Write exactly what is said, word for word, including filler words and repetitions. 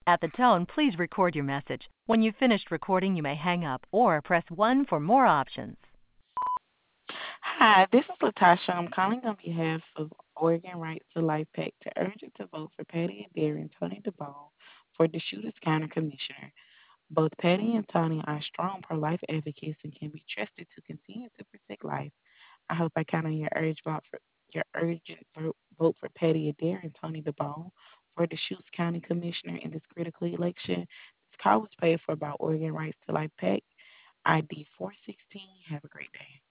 At the tone, please record your message. When you've finished recording, you may hang up or press one for more options. Hi, this is Latasha. I'm calling on behalf of Oregon Right to Life PAC to urge you to vote for Patty Adair and Tony DeBone for the Shooters County Commissioner. Both Patty and Tony are strong pro-life advocates and can be trusted to continue to protect life. I hope I count on your urge vote for your urgent vote vote for Patty Adair and Tony DeBone for the Shooters County Commissioner in this critical election. This call was paid for by Oregon Rights to Life PAC, I D four sixteen. Have a great day.